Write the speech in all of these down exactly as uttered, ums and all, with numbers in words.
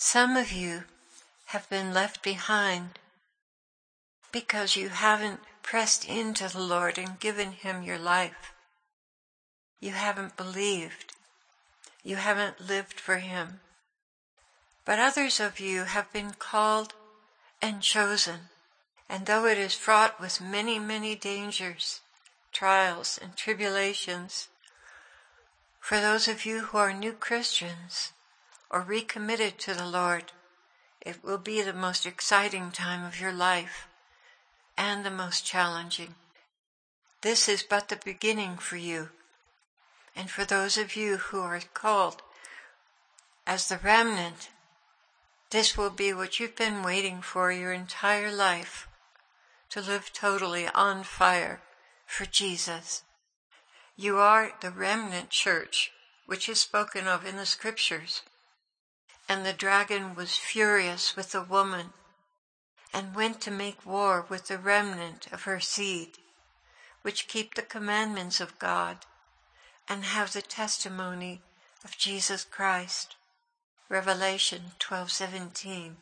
Some of you have been left behind because you haven't pressed into the Lord and given Him your life. You haven't believed. You haven't lived for Him. But others of you have been called and chosen, and though it is fraught with many, many dangers, trials, and tribulations, for those of you who are new Christians or recommitted to the Lord, it will be the most exciting time of your life and the most challenging. This is but the beginning for you. And for those of you who are called as the remnant, this will be what you've been waiting for your entire life, to live totally on fire for Jesus. You are the remnant church, which is spoken of in the scriptures. And the dragon was furious with the woman and went to make war with the remnant of her seed, which keep the commandments of God and have the testimony of Jesus Christ. Revelation twelve seventeen.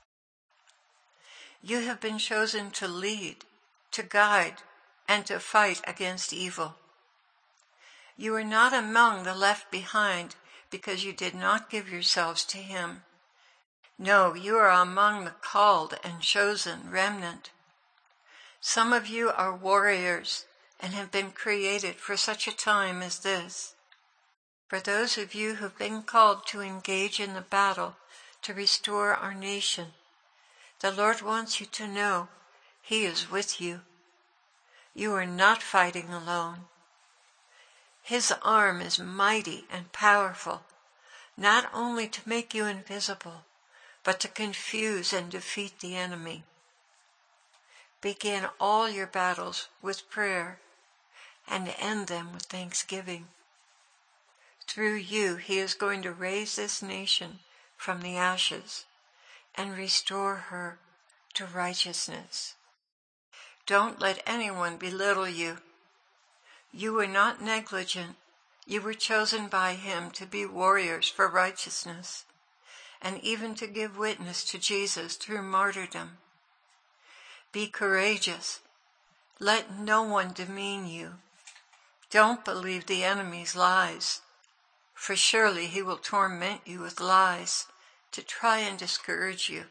You have been chosen to lead, to guide, and to fight against evil. You are not among the left behind because you did not give yourselves to Him. No, you are among the called and chosen remnant. Some of you are warriors and have been created for such a time as this. For those of you who have been called to engage in the battle to restore our nation, the Lord wants you to know He is with you. You are not fighting alone. His arm is mighty and powerful, not only to make you invisible, but to confuse and defeat the enemy. Begin all your battles with prayer and end them with thanksgiving. Through you, He is going to raise this nation from the ashes and restore her to righteousness. Don't let anyone belittle you. You were not negligent. You were chosen by Him to be warriors for righteousness and even to give witness to Jesus through martyrdom. Be courageous. Let no one demean you. Don't believe the enemy's lies, for surely he will torment you with lies to try and discourage you.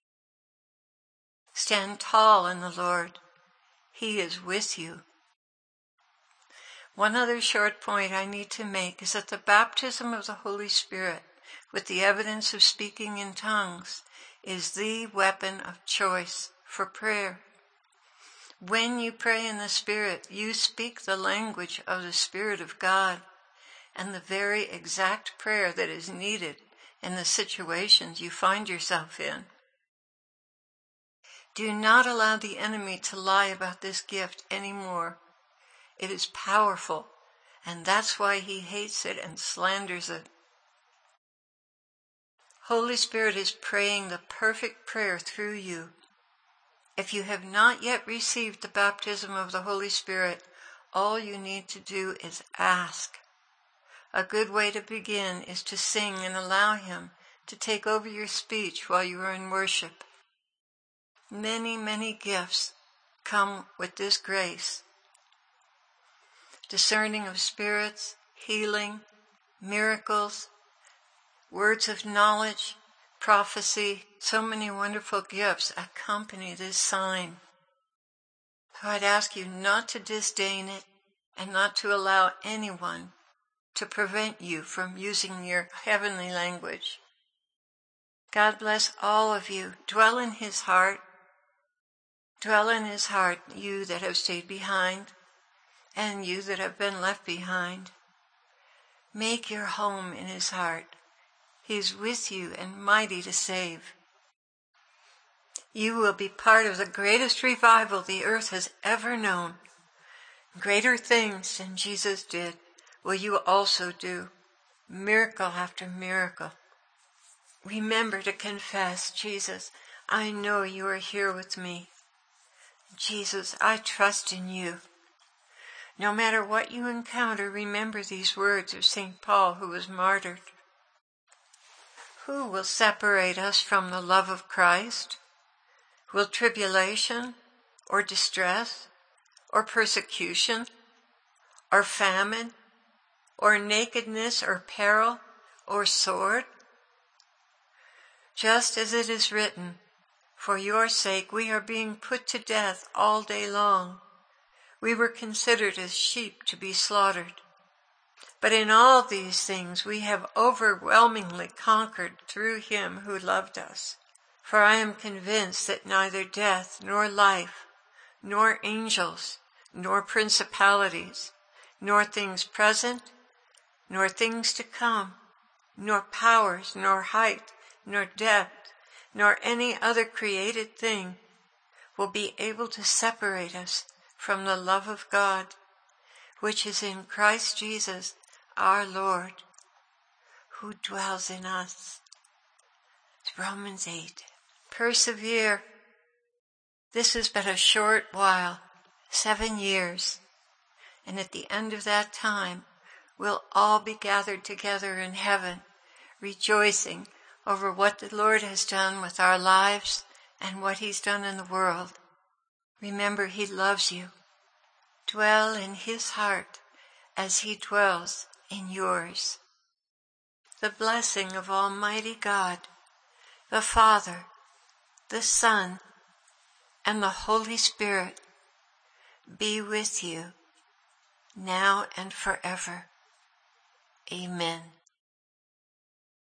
Stand tall in the Lord. He is with you. One other short point I need to make is that the baptism of the Holy Spirit with the evidence of speaking in tongues is the weapon of choice for prayer. When you pray in the Spirit, you speak the language of the Spirit of God and the very exact prayer that is needed in the situations you find yourself in. Do not allow the enemy to lie about this gift anymore. It is powerful, and that's why he hates it and slanders it. Holy Spirit is praying the perfect prayer through you. If you have not yet received the baptism of the Holy Spirit, all you need to do is ask. A good way to begin is to sing and allow Him to take over your speech while you are in worship. Many, many gifts come with this grace. Discerning of spirits, healing, miracles, words of knowledge, prophecy, so many wonderful gifts accompany this sign. So I'd ask you not to disdain it and not to allow anyone to prevent you from using your heavenly language. God bless all of you. Dwell in His heart. Dwell in His heart, you that have stayed behind and you that have been left behind. Make your home in His heart. He is with you and mighty to save. You will be part of the greatest revival the earth has ever known. Greater things than Jesus did will you also do, miracle after miracle. Remember to confess, Jesus, I know you are here with me. Jesus, I trust in you. No matter what you encounter, remember these words of Saint Paul, who was martyred. Who will separate us from the love of Christ? Will tribulation, or distress, or persecution, or famine, or nakedness, or peril, or sword? Just as it is written, for your sake we are being put to death all day long. We were considered as sheep to be slaughtered. But in all these things we have overwhelmingly conquered through him who loved us. For I am convinced that neither death, nor life, nor angels, nor principalities, nor things present, nor things to come, nor powers, nor height, nor depth, nor any other created thing will be able to separate us from the love of God, which is in Christ Jesus our Lord, who dwells in us. It's Romans eight. Persevere. This is but a short while, seven years, and at the end of that time we'll all be gathered together in heaven, rejoicing over what the Lord has done with our lives and what he's done in the world. Remember, he loves you. Dwell in his heart as he dwells in yours. The blessing of Almighty God, the Father, the Son, and the Holy Spirit be with you now and forever. Amen.